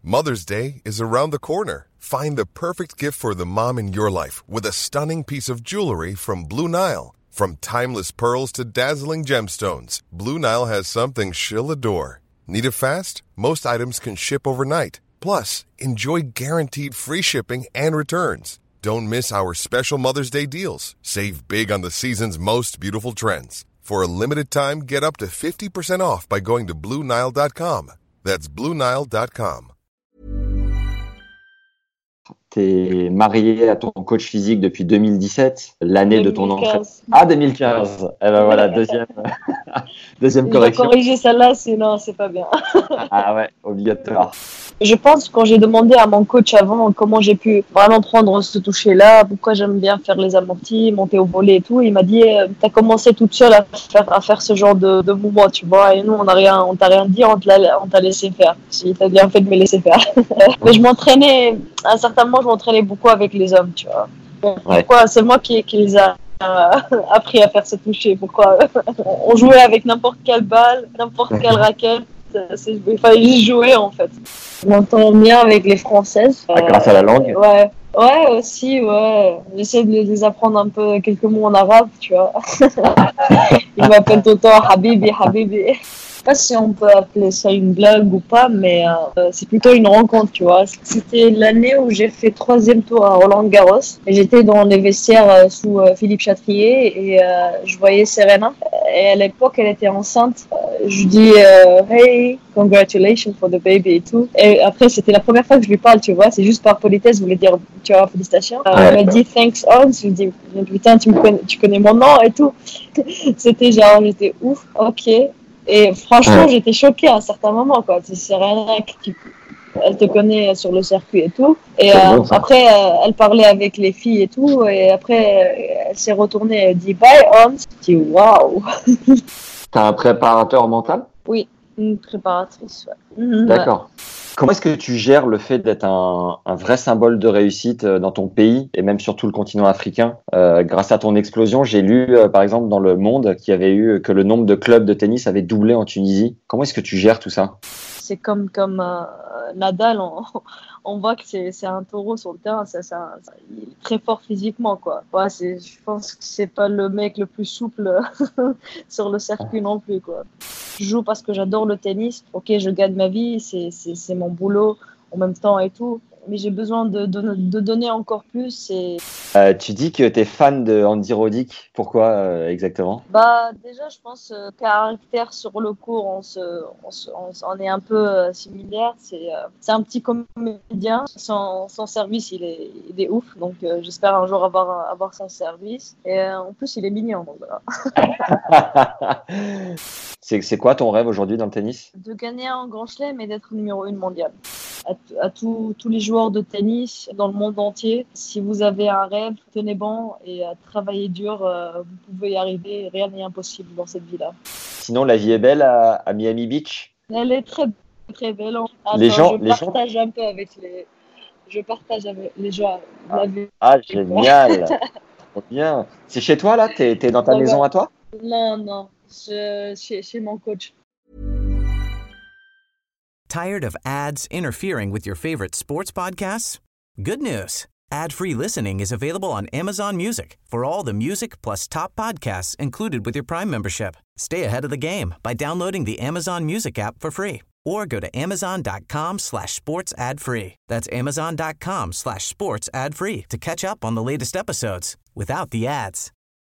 Mother's Day is around the corner. Find the perfect gift for the mom in your life with a stunning piece of jewelry from Blue Nile. From timeless pearls to dazzling gemstones, Blue Nile has something she'll adore. Need it fast? Most items can ship overnight. Plus, enjoy guaranteed free shipping and returns. Don't miss our special Mother's Day deals. Save big on the season's most beautiful trends. For a limited time, get up to 50% off by going to BlueNile.com. That's BlueNile.com. T'es marié à ton coach physique depuis 2017, l'année 2015. De ton entrée. 2015. Eh ben voilà, deuxième correction. Je dois corriger celle-là, sinon c'est pas bien. Ah ouais, obligatoire. Je pense quand j'ai demandé à mon coach avant comment j'ai pu vraiment prendre ce toucher-là, pourquoi j'aime bien faire les amortis, monter au volet et tout, il m'a dit t'as commencé toute seule à faire ce genre de mouvement, tu vois, et nous on t'a rien dit, on t'a laissé faire. Si t'as bien fait de me laisser faire. Mais je m'entraînais, à un certain moment je m'entraînais beaucoup avec les hommes, tu vois. Pourquoi c'est moi qui les a appris à faire ce toucher. Pourquoi on jouait avec n'importe quelle balle, n'importe quelle raquette. Il fallait juste jouer en fait. Je m'entends bien avec les Françaises. Grâce à la langue. Ouais, aussi, ouais. J'essaie de les apprendre un peu quelques mots en arabe, tu vois. Ils m'appellent tout le temps Habibi, Habibi. Je sais pas si on peut appeler ça une blague ou pas, mais c'est plutôt une rencontre, tu vois. C'était l'année où j'ai fait 3e tour à Roland-Garros et j'étais dans les vestiaires sous Philippe Chatrier et je voyais Serena. Et à l'époque, elle était enceinte. Je dis hey, congratulations for the baby et tout. Et après, c'était la première fois que je lui parle, tu vois. C'est juste par politesse, je voulais dire, tu vois, félicitations. Elle m'a dit thanks on. Je lui dis putain, tu connais mon nom et tout. C'était genre, j'étais ouf, ok. Et franchement, j'étais choquée à un certain moment, quoi. C'est rien elle te connaît sur le circuit et tout. Et après, elle parlait avec les filles et tout. Et après, elle s'est retournée, elle dit bye, on. Je dis waouh. T'as un préparateur mental ? Oui, une préparatrice, ouais. D'accord. Comment est-ce que tu gères le fait d'être un vrai symbole de réussite dans ton pays et même sur tout le continent africain ? Grâce à ton explosion, j'ai lu par exemple dans Le Monde que le nombre de clubs de tennis avait doublé en Tunisie. Comment est-ce que tu gères tout ça ? C'est comme Nadal, on voit que c'est un taureau sur le terrain, il est très fort physiquement, quoi. Ouais, je pense que c'est pas le mec le plus souple sur le circuit non plus, quoi. Je joue parce que j'adore le tennis. Ok, je gagne ma vie, c'est mon boulot en même temps et tout. Mais j'ai besoin de donner encore plus. Tu dis que tu es fan de Andy Roddick. Pourquoi exactement ? Déjà, je pense caractère sur le court, on est un peu similaire. C'est un petit comédien. Son service, il est ouf. Donc, j'espère un jour avoir son service. Et en plus, il est mignon. Donc, voilà. C'est quoi ton rêve aujourd'hui dans le tennis ? De gagner un grand chelem et d'être numéro 1 mondial. À tous les joueurs de tennis dans le monde entier, si vous avez un rêve, tenez bon et travaillez dur, vous pouvez y arriver, rien n'est impossible dans cette vie-là. Sinon, la vie est belle à Miami Beach ? Elle est très, très belle. Je partage avec les gens la vie. Ah, génial. Bien. C'est chez toi, là ? T'es dans ta maison à toi ? Non. Chez mon coach. Tired of ads interfering with your favorite sports podcasts? Good news. Ad-free listening is available on Amazon Music for all the music plus top podcasts included with your Prime membership. Stay ahead of the game by downloading the Amazon Music app for free or go to amazon.com/sports ad free. That's amazon.com/sports ad free to catch up on the latest episodes without the ads.